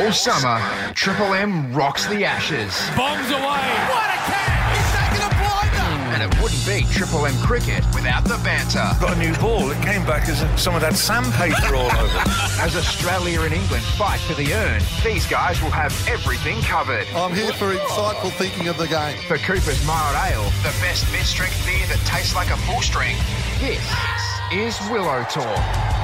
All summer, Triple M rocks the Ashes. Bombs away. What a catch! He's taking a blinder! And it wouldn't be Triple M cricket without the banter. Got a new ball. It came back as some of that sandpaper all over. As Australia and England fight for the urn, these guys will have everything covered. I'm here for insightful thinking of the game. For Cooper's Mild Ale, the best mid-strength beer that tastes like a full strength, this is Willow Talk.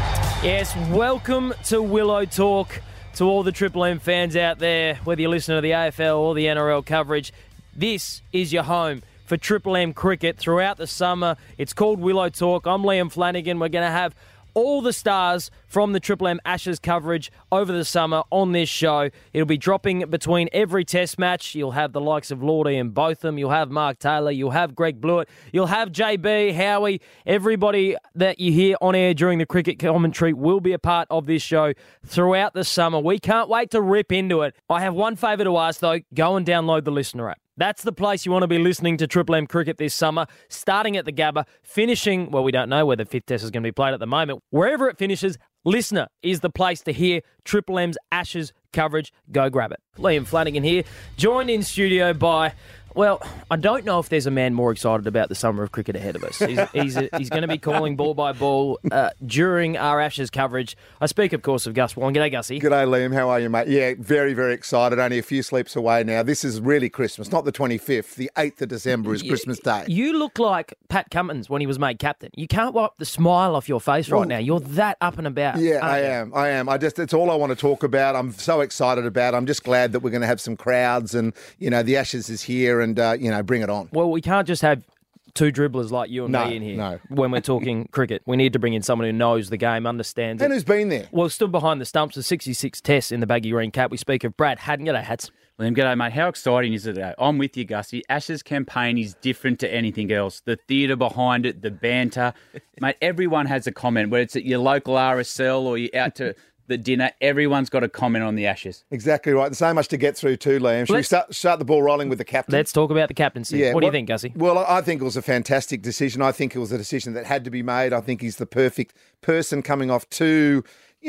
Yes, welcome to Willow Talk. To all the Triple M fans out there, whether you listen to the AFL or the NRL coverage, this is your home for Triple M cricket throughout the summer. It's called Willow Talk. I'm Liam Flanagan. We're going to have all the stars from the Triple M Ashes coverage over the summer on this show. It'll be dropping between every test match. You'll have the likes of Lordy and Botham. You'll have Mark Taylor. You'll have Greg Blewett. You'll have JB, Howie. Everybody that you hear on air during the cricket commentary will be a part of this show throughout the summer. We can't wait to rip into it. I have one favour to ask, though. Go and download the Listener app. That's the place you want to be listening to Triple M cricket this summer, starting at the Gabba, finishing, well, we don't know where the fifth test is going to be played at the moment. Wherever it finishes, Listener is the place to hear Triple M's Ashes coverage. Go grab it. Liam Flanagan here, joined in studio by, well, I don't know if there's a man more excited about the summer of cricket ahead of us. He's going to be calling ball by ball during our Ashes coverage. I speak, of course, of Gus Warren. G'day, Gussie. G'day, Liam. How are you, mate? Yeah, very, very excited. Only a few sleeps away now. This is really Christmas, not the 25th. The 8th of December is Christmas Day. You look like Pat Cummins when he was made captain. You can't wipe the smile off your face right now. You're that up and about. Yeah, I am. It's all I want to talk about. I'm so excited about it. I'm just glad that we're going to have some crowds and, the Ashes is here and, bring it on. Well, we can't just have two dribblers like you and me in here when we're talking cricket. We need to bring in someone who knows the game, understands it. And who's been there? Well, stood behind the stumps of 66 tests in the baggy green cap. We speak of Brad Haddin. G'day, Hats. Liam, g'day, mate. How exciting is it today? I'm with you, Gussie. Ashes campaign is different to anything else. The theatre behind it, the banter. Mate, everyone has a comment, whether it's at your local RSL or you're out to the dinner, everyone's got a comment on the Ashes. Exactly right. And so much to get through too, Liam. Should we start the ball rolling with the captain? Let's talk about the captaincy. Yeah, what do you think, Gussie? Well, I think it was a fantastic decision. I think it was a decision that had to be made. I think he's the perfect person coming off two,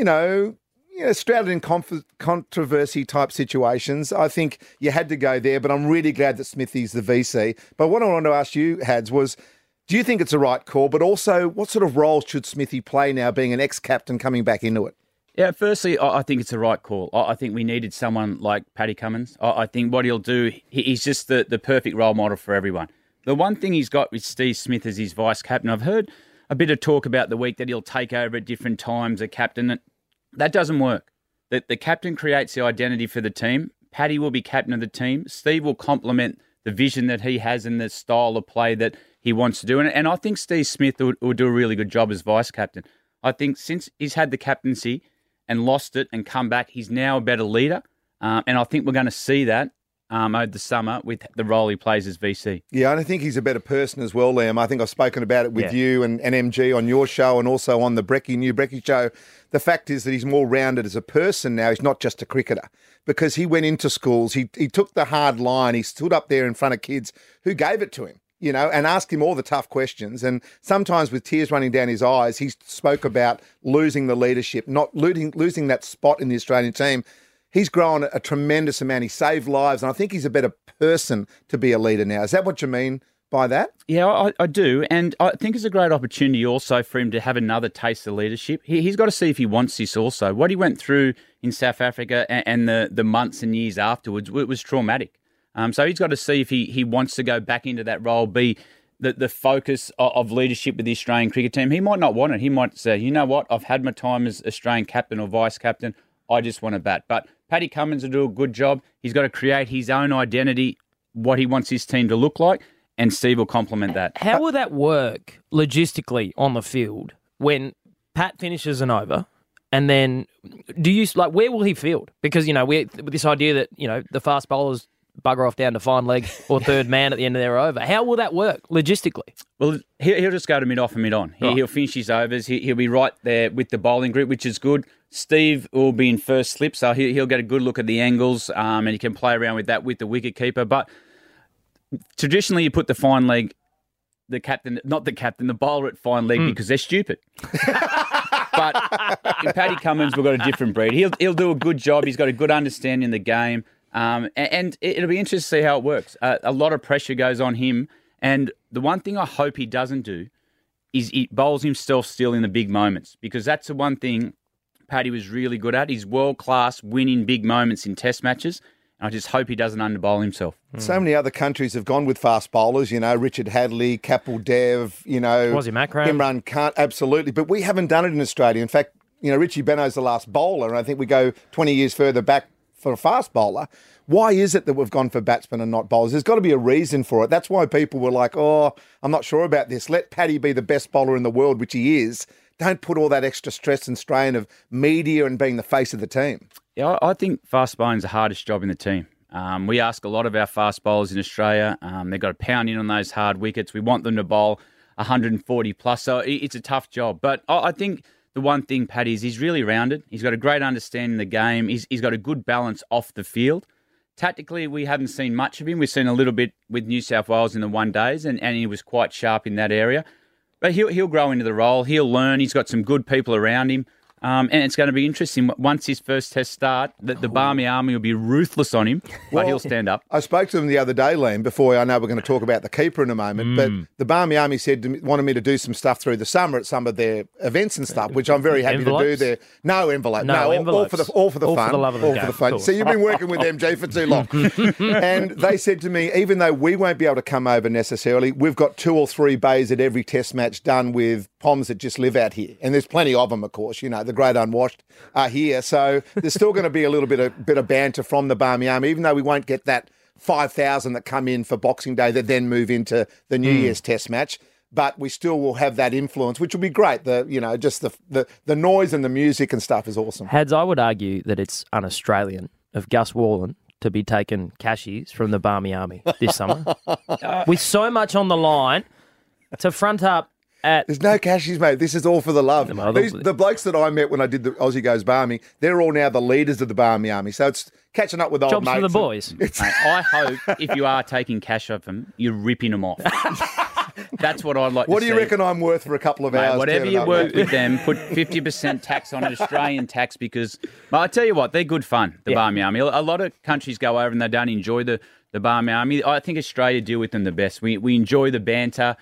straddled in controversy type situations. I think you had to go there, but I'm really glad that Smithy's the VC. But what I wanted to ask you, Hads, was do you think it's a right call? But also, what sort of role should Smithy play now being an ex-captain coming back into it? Yeah, firstly, I think it's a right call. I think we needed someone like Paddy Cummins. I think what he'll do, he's just the perfect role model for everyone. The one thing he's got with Steve Smith as his vice-captain, I've heard a bit of talk about the week that he'll take over at different times, a captain. That doesn't work. The captain creates the identity for the team. Paddy will be captain of the team. Steve will complement the vision that he has and the style of play that he wants to do. And I think Steve Smith will do a really good job as vice-captain. I think since he's had the captaincy and lost it and come back, he's now a better leader. And I think we're going to see that over the summer with the role he plays as VC. Yeah, and I think he's a better person as well, Liam. I think I've spoken about it with you and MG on your show and also on the New Brecky show. The fact is that he's more rounded as a person now. He's not just a cricketer because he went into schools. He took the hard line. He stood up there in front of kids who gave it to him. And asked him all the tough questions. And sometimes with tears running down his eyes, he spoke about losing the leadership, not losing that spot in the Australian team. He's grown a tremendous amount. He saved lives, and I think he's a better person to be a leader now. Is that what you mean by that? Yeah, I do. And I think it's a great opportunity also for him to have another taste of leadership. He's got to see if he wants this also. What he went through in South Africa and the months and years afterwards, it was traumatic. So he's got to see if he wants to go back into that role, be the focus of leadership with the Australian cricket team. He might not want it. He might say, you know what, I've had my time as Australian captain or vice-captain. I just want to bat. But Paddy Cummins will do a good job. He's got to create his own identity, what he wants his team to look like, and Steve will complement that. How will that work logistically on the field when Pat finishes an over? And then where will he field? Because, with this idea that, the fast bowlers bugger off down to fine leg or third man at the end of their over. How will that work logistically? Well, he'll just go to mid-off and mid-on. He'll finish his overs. He'll be right there with the bowling group, which is good. Steve will be in first slip, so he'll get a good look at the angles and he can play around with that with the wicket keeper. But traditionally, you put the fine leg, the bowler at fine leg because they're stupid. But in Paddy Cummins, we've got a different breed. He'll do a good job. He's got a good understanding of the game. And it'll be interesting to see how it works. A lot of pressure goes on him. And the one thing I hope he doesn't do is he bowls himself still in the big moments, because that's the one thing Paddy was really good at. He's world-class, winning big moments in test matches. And I just hope he doesn't underbowl himself. So many other countries have gone with fast bowlers, Richard Hadley, Kapil Dev, Wazir Makram. Imran Khan, absolutely. But we haven't done it in Australia. In fact, Richie Benaud's the last bowler, and I think we go 20 years further back for a fast bowler. Why is it that we've gone for batsmen and not bowlers? There's got to be a reason for it. That's why people were like, I'm not sure about this. Let Paddy be the best bowler in the world, which he is. Don't put all that extra stress and strain of media and being the face of the team. Yeah, I think fast bowling is the hardest job in the team. We ask a lot of our fast bowlers in Australia. They've got to pound in on those hard wickets. We want them to bowl 140 plus. So it's a tough job. But I think the one thing, Paddy, is he's really rounded. He's got a great understanding of the game. He's got a good balance off the field. Tactically, we haven't seen much of him. We've seen a little bit with New South Wales in the one days, and he was quite sharp in that area. But he'll grow into the role. He'll learn. He's got some good people around him. And it's going to be interesting. Once his first test start, the Barmy Army will be ruthless on him, but he'll stand up. I spoke to him the other day, Liam, before I know we're going to talk about the keeper in a moment, but the Barmy Army wanted me to do some stuff through the summer at some of their events and stuff, which I'm very happy to do there. No envelope. No, all for the fun. All for the love of the game. Fun. So you've been working with MG for too long. And they said to me, even though we won't be able to come over necessarily, we've got 2 or 3 bays at every test match done with Poms that just live out here. And there's plenty of them, of course, the great unwashed are here. So there's still going to be a little bit of banter from the Barmy Army, even though we won't get that 5,000 that come in for Boxing Day that then move into the New Year's test match. But we still will have that influence, which will be great. Just the noise and the music and stuff is awesome. Hads, I would argue that it's un-Australian of Gus Worland to be taking cashies from the Barmy Army this summer. With so much on the line, to front up there's no cashies, mate. This is all for the love. The blokes that I met when I did the Aussie Goes Barmy, they're all now the leaders of the Barmy Army. So it's catching up with old jobs mates. for the boys. Mate, I hope if you are taking cash off them, you're ripping them off. That's what I'd like to see. What do you reckon I'm worth for a couple of hours? Whatever you work with them, put 50% tax on it, Australian tax, because I tell you what, they're good fun, the Barmy Army. A lot of countries go over and they don't enjoy the Barmy Army. I think Australia deal with them the best. We enjoy the banter.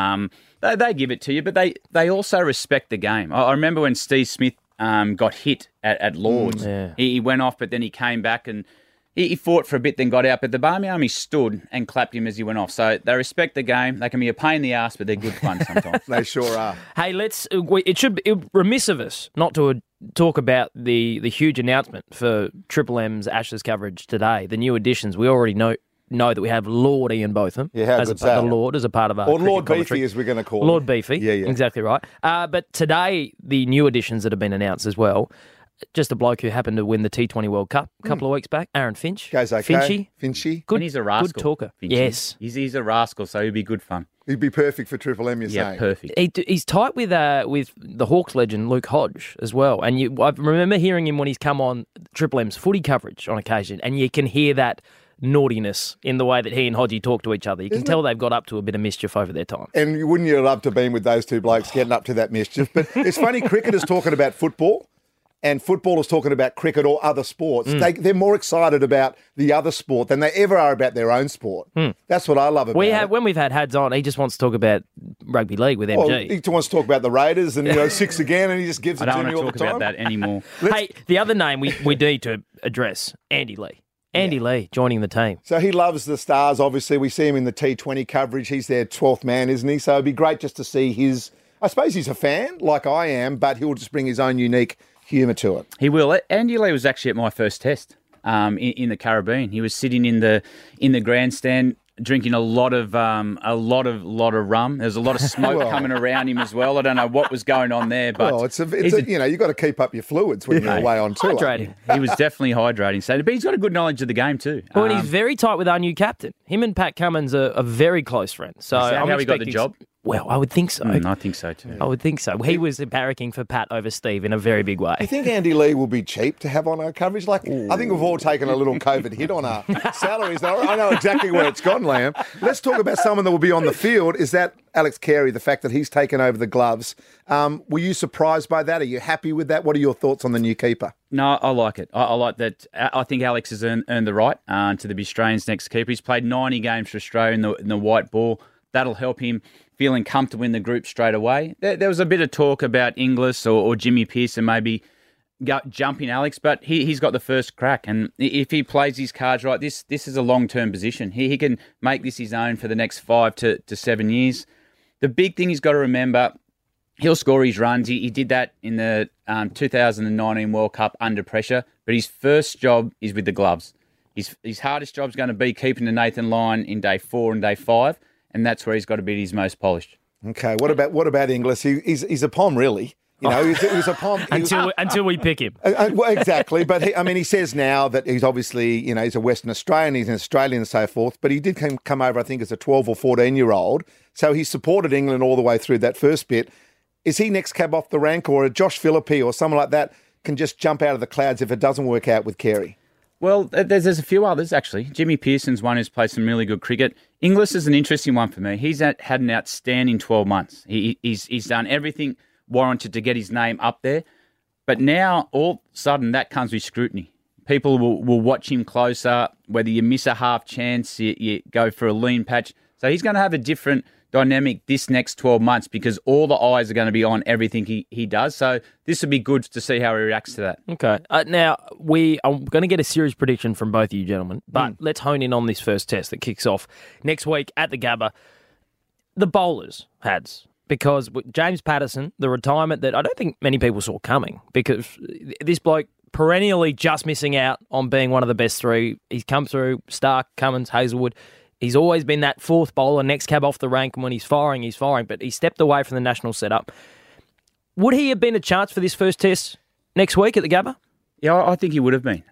They give it to you, but they also respect the game. I remember when Steve Smith got hit at Lords. He went off, but then he came back and he fought for a bit, then got out. But the Barmy Army stood and clapped him as he went off. So they respect the game. They can be a pain in the ass, but they're good fun sometimes. They sure are. Hey, it should be remiss of us not to talk about the huge announcement for Triple M's Ashes coverage today. The new additions. We already know that we have Lord Ian Botham as a Lord as a part of our Lord commentary. Beefy, as we're going to call him. Lord Beefy, yeah, exactly right. But today, the new additions that have been announced as well, just a bloke who happened to win the T20 World Cup a couple of weeks back, Aaron Finch. Goes okay. Finchy. Good, and he's a rascal. Good talker. Finchy. Yes. He's a rascal, so he'd be good fun. He'd be perfect for Triple M, you're saying? Yeah, perfect. He's tight with the Hawks legend Luke Hodge as well. And I remember hearing him when he's come on Triple M's footy coverage on occasion, and you can hear that naughtiness in the way that he and Hodgie talk to each other. You can tell they've got up to a bit of mischief over their time. And wouldn't you love to be with those two blokes getting up to that mischief? But it's funny, cricketers talking about football and footballers talking about cricket or other sports. They're more excited about the other sport than they ever are about their own sport. That's what I love about it. When we've had Hads on, he just wants to talk about rugby league with MG. Well, he wants to talk about the Raiders and 6 again, and he just gives it to me all the time. I don't want to talk about that anymore. Hey, the other name we need to address, Andy Lee. Andy Lee joining the team. So he loves the Stars, obviously. We see him in the T20 coverage. He's their 12th man, isn't he? So it'd be great just to see his... I suppose he's a fan, like I am, but he'll just bring his own unique humour to it. He will. Andy Lee was actually at my first test in the Caribbean. He was sitting in the grandstand drinking a lot of rum. There's a lot of smoke coming around him as well. I don't know what was going on there, but you've got to keep up your fluids when you're away on tour. Hydrating. He was definitely hydrating. So, but he's got a good knowledge of the game too. Well, and he's very tight with our new captain. Him and Pat Cummins are very close friends. So is that how he got the job? Well, I would think so. I think so too. I would think so. He was barracking for Pat over Steve in a very big way. I think Andy Lee will be cheap to have on our coverage. I think we've all taken a little COVID hit on our salaries. I know exactly where it's gone, Lamb. Let's talk about someone that will be on the field. Is that Alex Carey, the fact that he's taken over the gloves? Were you surprised by that? Are you happy with that? What are your thoughts on the new keeper? No, I like it. I like that. I think Alex has earned the right to be Australia's next keeper. He's played 90 games for Australia in the white ball. That'll help him feeling comfortable in the group straight away. There was a bit of talk about Inglis or Jimmy Pearson maybe jumping Alex, but he's got the first crack. And if he plays his cards right, this is a long-term position. He can make this his own for the next 5 to 7 years. The big thing he's got to remember, he'll score his runs. He did that in the 2019 World Cup under pressure, but his first job is with the gloves. His hardest job is going to be keeping the Nathan line in day 4 and day 5, and that's where he's got to be his most polished. Okay, what about Inglis? He's a Pom, really. You know, he's a Pom until we pick him. Well, exactly, but he says now that he's obviously, he's a Western Australian, he's an Australian and so forth. But he did come over, I think, as a 12 or 14-year-old. So he supported England all the way through that first bit. Is he next cab off the rank, or a Josh Phillippe or someone like that can just jump out of the clouds if it doesn't work out with Carey? Well, there's a few others, actually. Jimmy Pearson's one who's played some really good cricket. Inglis is an interesting one for me. He's had an outstanding 12 months. He's done everything warranted to get his name up there. But now, all of a sudden, that comes with scrutiny. People will watch him closer. Whether you miss a half chance, you go for a lean patch. So he's going to have a different dynamic this next 12 months because all the eyes are going to be on everything he does. So this will be good to see how he reacts to that. Okay. Now, I'm going to get a series prediction from both of you gentlemen, but let's hone in on this first test that kicks off next week at the Gabba. The bowlers, Hads, because James Patterson, the retirement that I don't think many people saw coming, because this bloke perennially just missing out on being one of the best three. He's come through Stark, Cummins, Hazelwood. He's always been that fourth bowler, next cab off the rank, and when he's firing, but he stepped away from the national setup. Would he have been a chance for this first test next week at the Gabba? Yeah, I think he would have been.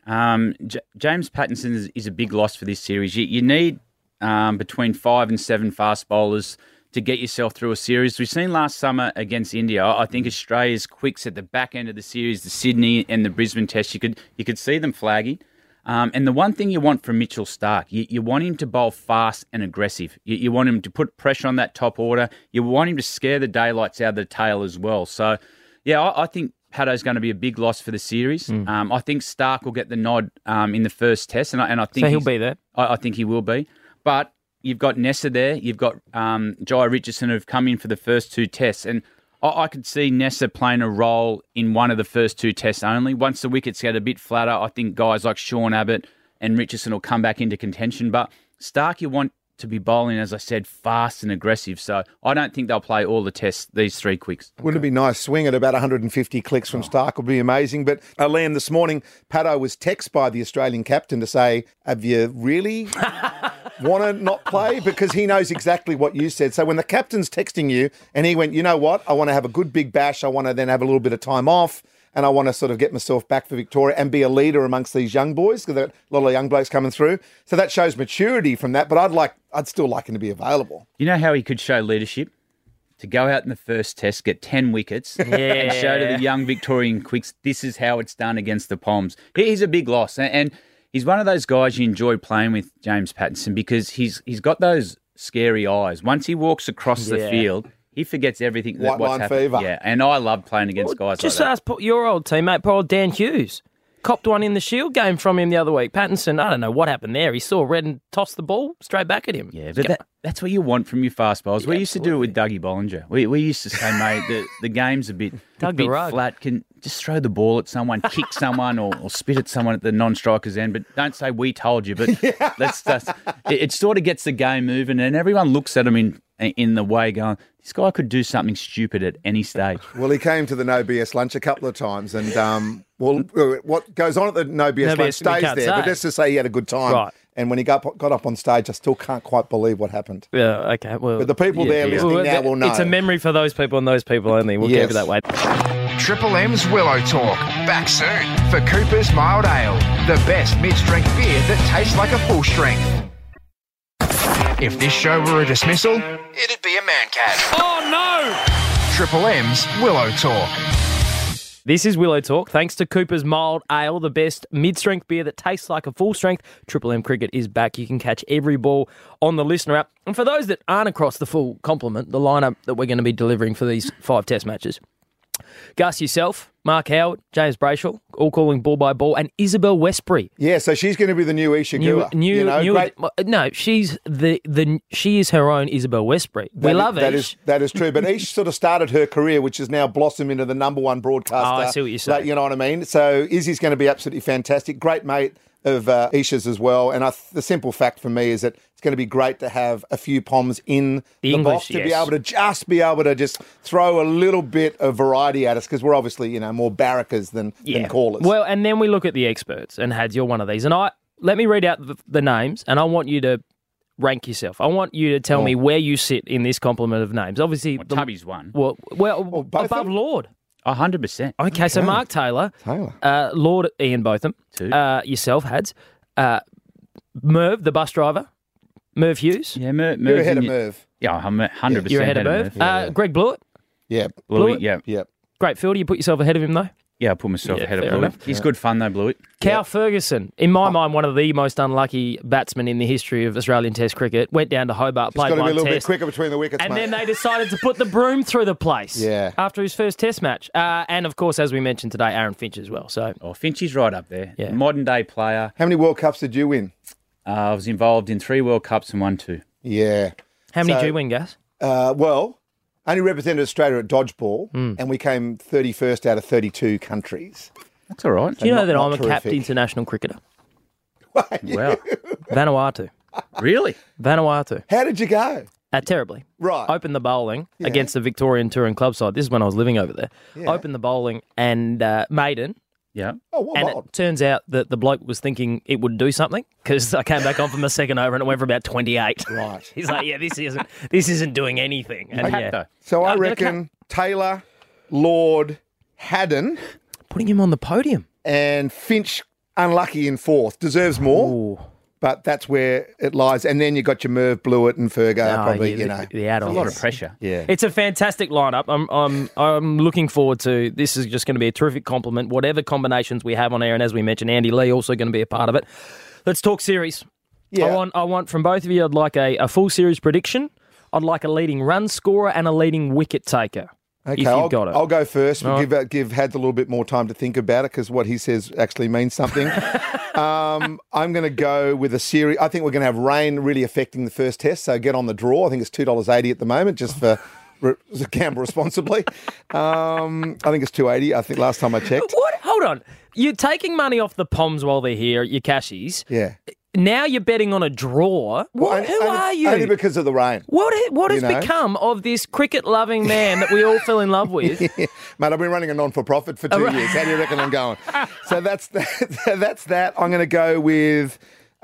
James Patterson is a big loss for this series. You need between 5 and 7 fast bowlers to get yourself through a series. We've seen last summer against India, I think Australia's quicks at the back end of the series, the Sydney and the Brisbane test, you could see them flagging. And the one thing you want from Mitchell Stark, you want him to bowl fast and aggressive. You want him to put pressure on that top order. You want him to scare the daylights out of the tail as well. So, yeah, I think Paddo's going to be a big loss for the series. I think Stark will get the nod in the first test, and I think so he'll be there. I think he will be. But you've got Nessa there. You've got Jai Richardson who've come in for the first 2 tests, and I could see Nessa playing a role in one of the first 2 tests only. Once the wickets get a bit flatter, I think guys like Sean Abbott and Richardson will come back into contention. But Stark, you want to be bowling, as I said, fast and aggressive. So I don't think they'll play all the tests, these 3 quicks. Wouldn't it be nice? Swing at about 150 clicks from Stark would be amazing. But Liam, this morning, Paddo was texted by the Australian captain to say, have you really want to not play? Because he knows exactly what you said. So when the captain's texting you and he went, you know what, I want to have a good big bash. I want to then have a little bit of time off. And I want to sort of get myself back for Victoria and be a leader amongst these young boys, because there are a lot of young blokes coming through. So that shows maturity from that. But I'd still like him to be available. You know how he could show leadership? To go out in the first test, get 10 wickets, and show to the young Victorian quicks, this is how it's done against the Poms. He's a big loss. And he's one of those guys you enjoy playing with, James Patterson, because he's got those scary eyes. Once he walks across the field, he forgets everything. White line fever. Yeah, and I love playing against guys like that. Just ask your old teammate, poor old Dan Hughes. Copped one in the Shield game from him the other week. Pattinson, I don't know what happened there. He saw red and tossed the ball straight back at him. Yeah, but that's what you want from your fast bowlers. We used to do it with Dougie Bollinger. We used to say, mate, the game's a bit flat. Can just throw the ball at someone, kick someone, or spit at someone at the non-striker's end. But don't say we told you. But let's just it sort of gets the game moving, and everyone looks at him in the way going, this guy could do something stupid at any stage. Well, he came to the No BS lunch a couple of times, and what goes on at the No BS lunch stays there. But let's just say he had a good time. Right. And when he got up on stage, I still can't quite believe what happened. Yeah, okay. Well, but the people there listening now will know. It's a memory for those people and those people only. We'll keep it that way. Triple M's Willow Talk. Back soon for Cooper's Mild Ale. The best mid-strength beer that tastes like a full strength. If this show were a dismissal, it'd be a man cat. Oh, no! Triple M's Willow Talk. This is Willow Talk. Thanks to Cooper's Mild Ale, the best mid-strength beer that tastes like a full strength. Triple M Cricket is back. You can catch every ball on the Listener app. And for those that aren't across the full complement, the lineup that we're going to be delivering for these 5 test matches. Gus, yourself, Mark Howard, James Brayshaw, all calling ball by ball, and Isabel Westbury. Yeah, so she's going to be the new Isha Gua. No, she's she is her own Isabel Westbury. We love Ish. That is true. But Ish sort of started her career, which has now blossomed into the number one broadcaster. Oh, I see what you're saying. You know what I mean? So Izzy's going to be absolutely fantastic. Great mate of Isha's as well. And the simple fact for me is that it's going to be great to have a few Poms in the English, box to be able to just throw a little bit of variety at us, because we're obviously, more barrackers than callers. Well, and then we look at the experts, and Hads, you're one of these. And let me read out the names, and I want you to rank yourself. I want you to tell me where you sit in this complement of names. Obviously, Tubby's one. Well, above Lord. 100%. Okay, so Mark Taylor. Lord Ian Botham, 2. Yourself, Hads, Merv, the bus driver, Merv Hughes. Yeah, Merv. You're ahead of Merv. Yeah, I'm 100% You're ahead of Merv. Yeah. Greg Blewett. Yeah. Blewett, yeah. Great fielder. You put yourself ahead of him, though. Yeah, I put myself ahead of fair Blewett. enough. He's good fun, though, Blewett. Cal Ferguson, in my mind, one of the most unlucky batsmen in the history of Australian Test cricket. Went down to Hobart, It's got played to be one a little bit test, quicker between the wickets, and mate. then they decided to put the broom through the place. Yeah. After his first Test match, and of course, as we mentioned today, Aaron Finch as well. So Finchie's right up there. Yeah. Modern day player. How many World Cups did you win? I was involved in 3 World Cups and won 2. Yeah. how many So- did you win, Gus? Well, only represented Australia at dodgeball, and we came 31st out of 32 countries. That's all right. Do you know not- that not I'm a capped terrific. international cricketer? Wow. Vanuatu. Really? Vanuatu. How did you go? Terribly. Right. Opened the bowling against the Victorian Touring Club side. This is when I was living over there. Yeah. Opened the bowling and maiden. Yeah. Oh, what And odd. it turns out that the bloke was thinking it would do something, because I came back on for my second over and it went for about 28. Right. He's like, yeah, this isn't doing anything. And Cat, though. So I I'm gonna reckon Taylor, Lord, Haddon, putting him on the podium. and Finch, unlucky in 4th. Deserves more, Ooh. but that's where it lies. And then you got your Merv Blewett and Fergo, probably, the add-on. A lot of pressure. Yeah. It's a fantastic lineup. I'm looking forward to. This is just going to be a terrific compliment. Whatever combinations we have on air, and as we mentioned, Andy Lee also going to be a part of it. Let's talk series. Yeah. I want from both of you. I'd like a full series prediction. I'd like a leading run scorer and a leading wicket taker. Okay, if you've got it. I'll go first. All We'll give Hads a little bit more time to think about it, because what he says actually means something. I'm going to go with a series. I think we're going to have rain really affecting the first test, so get on the draw. I think it's $2.80 at the moment, just for gamble responsibly. I think it's $2.80. I think last time I checked. What? Hold on. You're taking money off the Poms while they're here, your cashies. Yeah. Now you're betting on a draw. What? Who are you? Only because of the rain. What has You know? become of this cricket-loving man that we all fell in love with? Mate, I've been running a non-for-profit for 2 years. How do you reckon I'm going? So that's that. I'm going to go with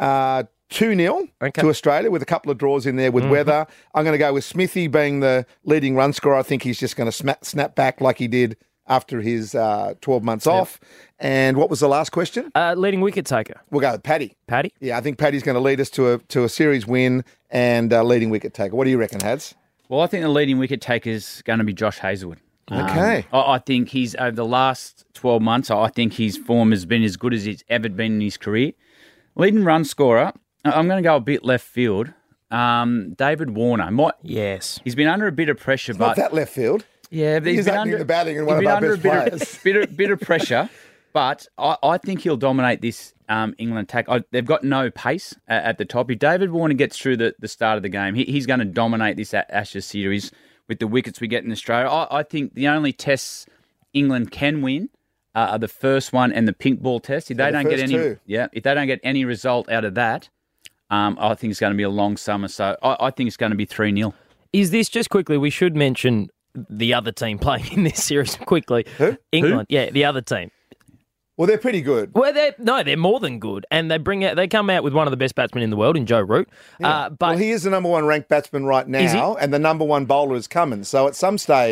2-0 to Australia, with a couple of draws in there with weather. I'm going to go with Smithy being the leading run scorer. I think he's just going to snap back like he did after his 12 months off. And what was the last question? Leading wicket taker. We'll go with Paddy. Paddy? Yeah, I think Paddy's going to lead us to a series win and leading wicket taker. What do you reckon, Hads? Well, I think the leading wicket taker is going to be Josh Hazlewood. Okay. I think he's, over the last 12 months, I think his form has been as good as it's ever been in his career. Leading run scorer, I'm going to go a bit left field. David Warner. Yes. He's been under a bit of pressure, Not but that left field. yeah, but He's opening the batting and one of our best players. bit of pressure. But I think he'll dominate this England attack. They've got no pace at the top. If David Warner gets through the start of the game, he's going to dominate this Ashes series with the wickets we get in Australia. I think the only tests England can win are the first one and the pink ball test. If they don't get any, if they don't get any result out of that, I think it's going to be a long summer. So I think it's going to be 3-0. Is this, just quickly, we should mention the other team playing in this series quickly. Who? England. Yeah, the other team. Well, they're pretty good. Well, they're more than good, and they come out with one of the best batsmen in the world in Joe Root. But he is the number one ranked batsman right now, and the number one bowler is Cummins. So at some stage,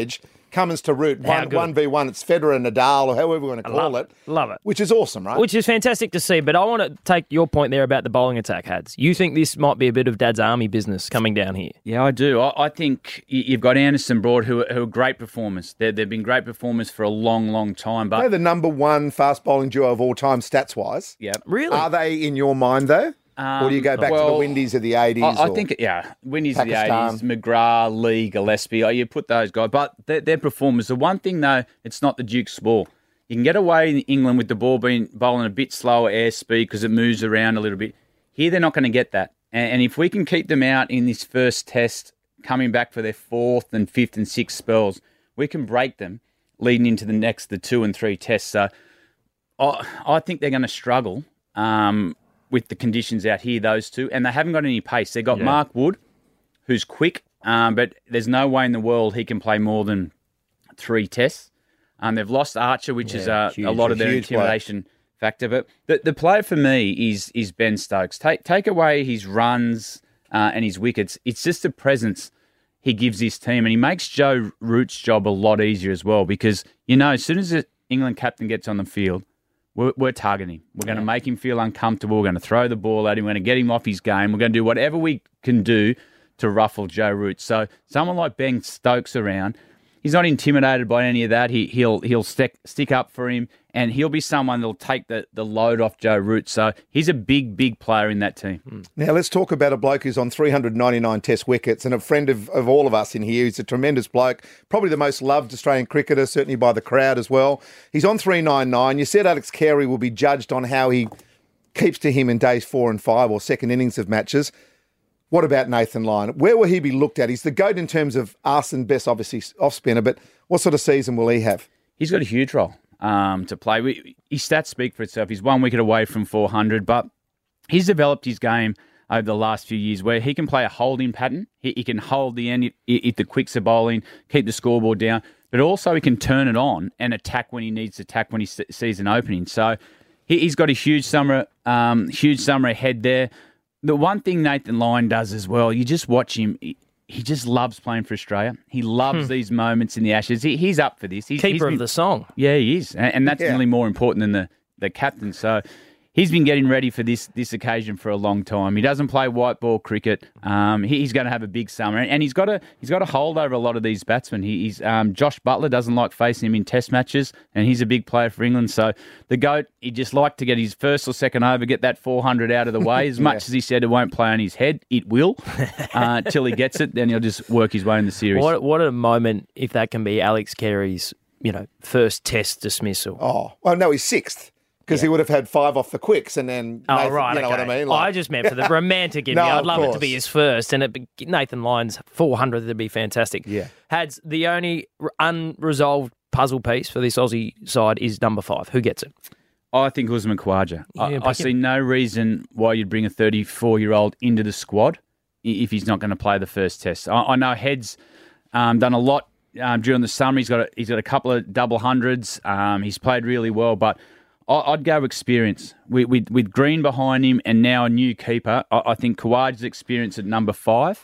Cummins to Root, How good. 1v1. It's Federer and Nadal, or however we want to call it. Love it. Which is awesome, right? Which is fantastic to see, but I want to take your point there about the bowling attack, Hads. You think this might be a bit of Dad's Army business coming down here? Yeah, I do. I think you've got Anderson, Broad, who are great performers. They've been great performers for a long, long time. But they're the number one fast bowling duo of all time, stats-wise. Yeah. Really? Are they in your mind, though? Or do you go back to the Windies of the 80s? I think, Windies of the Pakistan. 80s, McGrath, Lee, Gillespie. You put those guys. But they're performers. The one thing, though, it's not the Duke's ball. You can get away in England with the ball being bowling a bit slower airspeed because it moves around a little bit. Here, they're not going to get that. And if we can keep them out in this first test, coming back for their fourth and fifth and sixth spells, we can break them leading into the 2 and 3 tests. So I think they're going to struggle with the conditions out here, those two. And they haven't got any pace. They've got Mark Wood, who's quick, but there's no way in the world he can play more than 3 tests. They've lost Archer, which is a lot of their intimidation factor. But the player for me is Ben Stokes. Take away his runs and his wickets. It's just the presence he gives this team. And he makes Joe Root's job a lot easier as well because, as soon as the England captain gets on the field, we're targeting him. We're going to make him feel uncomfortable. We're going to throw the ball at him. We're going to get him off his game. We're going to do whatever we can do to ruffle Joe Root. So someone like Ben Stokes around, he's not intimidated by any of that. He'll stick up for him, and he'll be someone that'll take the load off Joe Root. So he's a big, big player in that team. Now, let's talk about a bloke who's on 399 test wickets and a friend of all of us in here. He's a tremendous bloke, probably the most loved Australian cricketer, certainly by the crowd as well. He's on 399. You said Alex Carey will be judged on how he keeps to him in days 4 and 5 or second innings of matches. What about Nathan Lyon? Where will he be looked at? He's the GOAT in terms of us and best, obviously, off-spinner, but what sort of season will he have? He's got a huge role to play. His stats speak for itself. He's 1 wicket away from 400, but he's developed his game over the last few years where he can play a holding pattern. He can hold the end if the quicks are bowling, keep the scoreboard down, but also he can turn it on and attack when he needs to attack when he sees an opening. So he's got a huge summer ahead there. The one thing Nathan Lyon does as well, you just watch him, he just loves playing for Australia. He loves these moments in the Ashes. He's up for this. Keeper of the song. Yeah, he is. And that's really more important than the captain. So he's been getting ready for this occasion for a long time. He doesn't play white ball cricket. He's going to have a big summer. And he's got a hold over a lot of these batsmen. He's Josh Butler doesn't like facing him in test matches, and he's a big player for England. So the GOAT, he'd just like to get his first or second over, get that 400 out of the way. As much as he said it won't play on his head, it will. Till he gets it, then he'll just work his way in the series. What a moment if that can be Alex Carey's, first test dismissal. Oh, well, no, he's 6th. Because he would have had 5 off the quicks and then... right, you know what I mean? I just meant for the romantic in me. I'd love it to be his first. And Nathan Lyon's 400 would be fantastic. Yeah. Hads, the only unresolved puzzle piece for this Aussie side is number 5. Who gets it? I think Usman Khawaja. Yeah, I see no reason why you'd bring a 34-year-old into the squad if he's not going to play the first test. I know Head's done a lot during the summer. He's got a couple of double hundreds. He's played really well, but... I'd go experience. With Green behind him and now a new keeper, I think Khawaja's experience at number 5.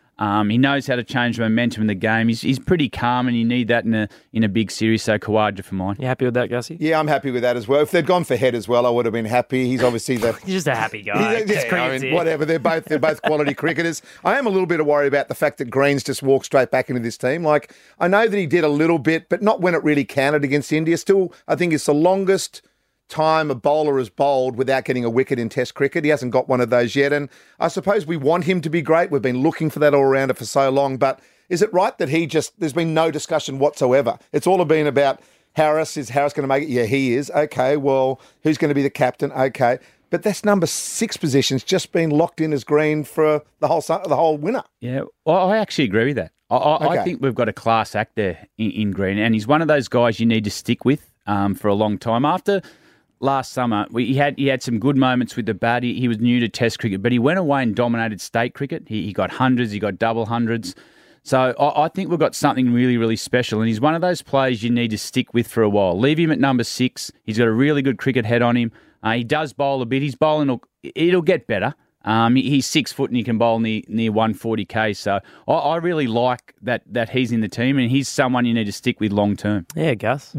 He knows how to change momentum in the game. He's pretty calm, and you need that in a big series. So Khawaja for mine. You happy with that, Gussie? Yeah, I'm happy with that as well. If they'd gone for Head as well, I would have been happy. He's obviously the... He's just a happy guy. Whatever. They're both quality cricketers. I am a little bit worried about the fact that Green's just walked straight back into this team. Like, I know that he did a little bit, but not when it really counted against India. Still, I think it's the longest time a bowler has bowled without getting a wicket in Test cricket. He hasn't got one of those yet, and I suppose we want him to be great. We've been looking for that all-rounder for so long, but is it right that there's been no discussion whatsoever? It's all been about Harris. Is Harris going to make it? Yeah, he is. Okay, well, who's going to be the captain? Okay. But that's number 6 position's just been locked in as Green for the whole winner. Yeah, well, I actually agree with that. I think we've got a class act there in Green, and he's one of those guys you need to stick with for a long time. After last summer, he had some good moments with the bat. He was new to Test cricket, but he went away and dominated state cricket. He got hundreds, he got double hundreds. So I think we've got something really, really special, and he's one of those players you need to stick with for a while. Leave him at number 6. He's got a really good cricket head on him. He does bowl a bit. His bowling, it'll get better. He's 6 foot and he can bowl near 140k. So I really like that he's in the team, and he's someone you need to stick with long term. Yeah, Gus.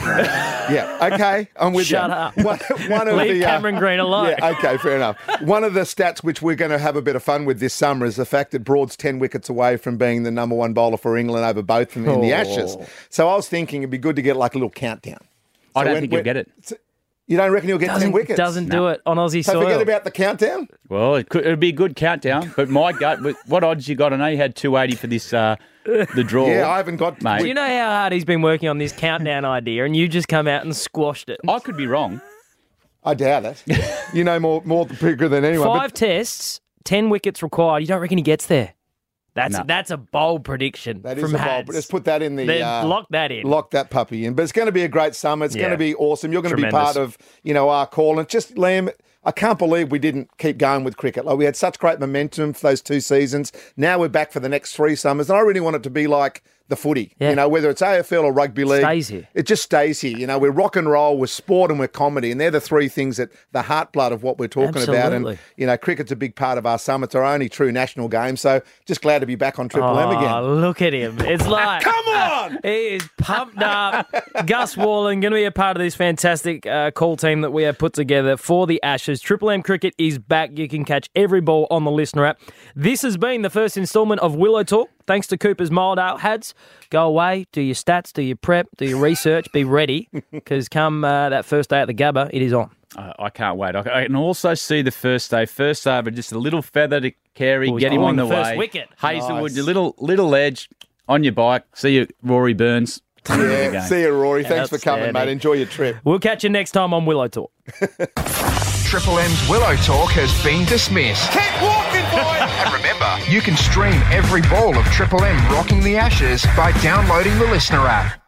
Okay, I'm with Shut you. up. One of Leave the, Cameron Green alone. Yeah, okay, fair enough. One of the stats which we're going to have a bit of fun with this summer is the fact that Broad's 10 wickets away from being the number one bowler for England over both in the Ashes. So I was thinking it'd be good to get like a little countdown. I don't think you'll get it. You don't reckon he'll get 10 wickets? Doesn't do it on Aussie So soil. forget about the countdown? Well, it'd be a good countdown, but my gut, what odds you got? I know you had 280 for this the draw. Yeah, I haven't got... mate. Do you know how hard he's been working on this countdown idea, and you just come out and squashed it? I could be wrong. I doubt it. You know more bigger than anyone. 5 tests, 10 wickets required. You don't reckon he gets there? No. That's a bold prediction That is from a bold, Hads. but let's put that in the... Then lock that in. Lock that puppy in. But it's going to be a great summer. It's going Yeah. to be awesome. You're going to be Tremendous. part of, our call. And just, Liam, I can't believe we didn't keep going with cricket. Like, we had such great momentum for those 2 seasons. Now we're back for the next 3 summers. And I really want it to be like the footy. Yeah. Whether it's AFL or rugby league. Stays here. It just stays here. We're rock and roll, we're sport and we're comedy. And they're the 3 things that the heartblood of what we're talking about. Absolutely. And, cricket's a big part of our summer. It's our only true national game. So just glad to be back on Triple M again. Oh, look at him. It's like... Come on! He is pumped up. Gus Worland going to be a part of this fantastic call team that we have put together for the Ashes. Triple M Cricket is back. You can catch every ball on the Listener app. This has been the first instalment of Willow Talk. Thanks to Cooper's Mild Hads. Go away, do your stats, do your prep, do your research, be ready, because come that first day at the Gabba, it is on. I can't wait. I can also see the first over, just a little feather to carry, Oh, get him he's on the on the first way. wicket. Hazelwood, Nice. your little edge on your bike. See you, Rory Burns. Yeah, see you, Rory. Thanks for coming, Outstanding. mate. Enjoy your trip. We'll catch you next time on Willow Talk. Triple M's Willow Talk has been dismissed. Keep walking, boy. And remember, you can stream every ball of Triple M rocking the Ashes by downloading the Listener app.